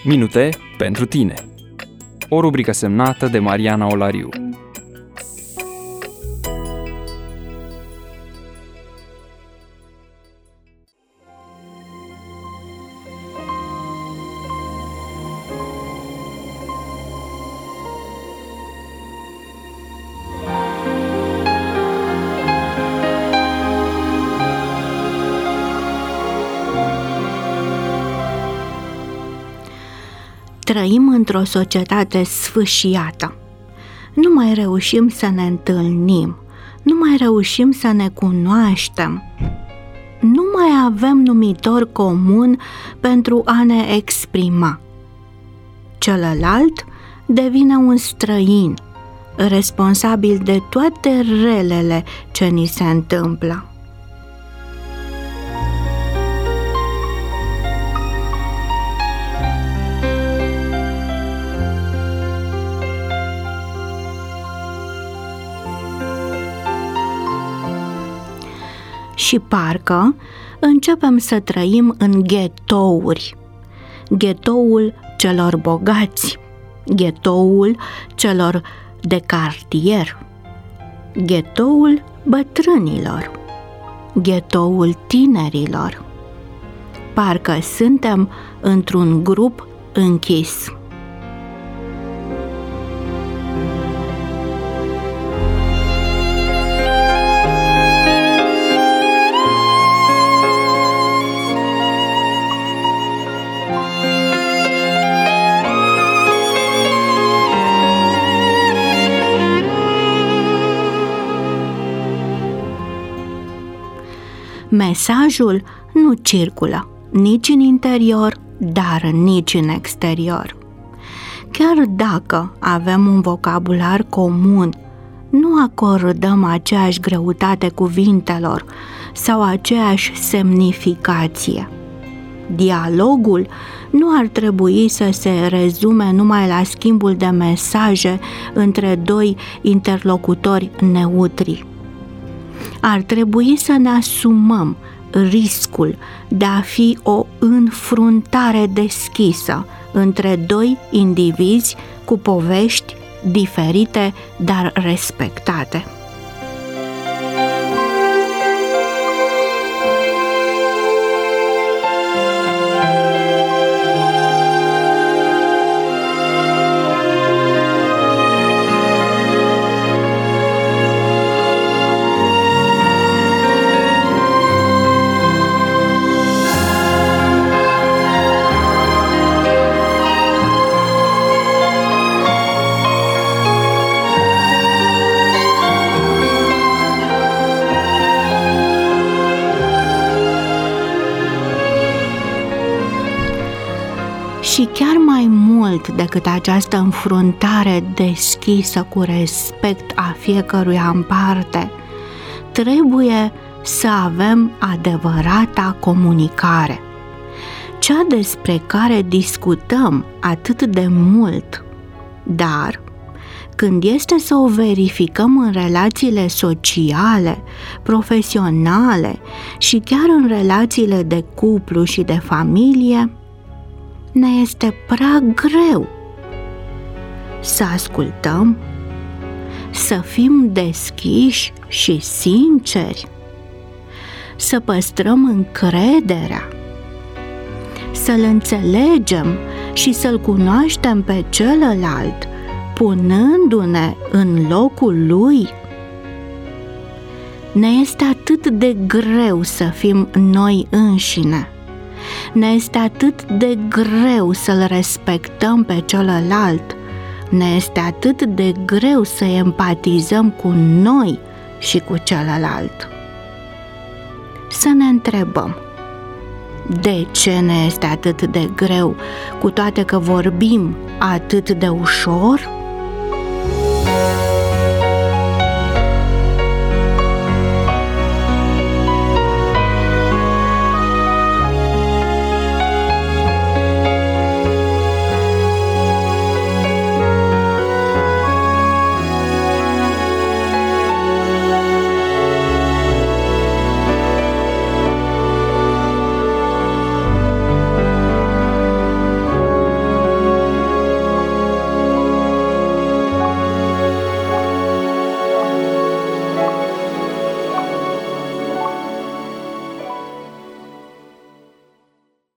Minute pentru tine. O rubrică semnată de Mariana Olariu. Trăim într-o societate sfâșiată. Nu mai reușim să ne întâlnim, nu mai reușim să ne cunoaștem. Nu mai avem numitor comun pentru a ne exprima. Celălalt devine un străin, responsabil de toate relele ce ni se întâmplă. Și parcă începem să trăim în ghetouri. Ghetoul celor bogați, ghetoul celor de cartier, ghetoul bătrânilor, ghetoul tinerilor. Parcă suntem într-un grup închis. Mesajul nu circulă nici în interior, dar nici în exterior. Chiar dacă avem un vocabular comun, nu acordăm aceeași greutate cuvintelor sau aceeași semnificație. Dialogul nu ar trebui să se rezume numai la schimbul de mesaje între doi interlocutori neutri. Ar trebui să ne asumăm riscul de a fi o înfruntare deschisă între doi indivizi cu povești diferite, dar respectate. Și chiar mai mult decât această înfruntare deschisă cu respect a fiecăruia în parte, trebuie să avem adevărata comunicare, cea despre care discutăm atât de mult, dar când este să o verificăm în relațiile sociale, profesionale și chiar în relațiile de cuplu și de familie, ne este prea greu să ascultăm, să fim deschiși și sinceri, să păstrăm încrederea, să-l înțelegem și să-l cunoaștem pe celălalt, punându-ne în locul lui. Ne este atât de greu să fim noi înșine. Ne este atât de greu să-l respectăm pe celălalt. Ne este atât de greu să empatizăm cu noi și cu celălalt. Să ne întrebăm, de ce ne este atât de greu, cu toate că vorbim atât de ușor?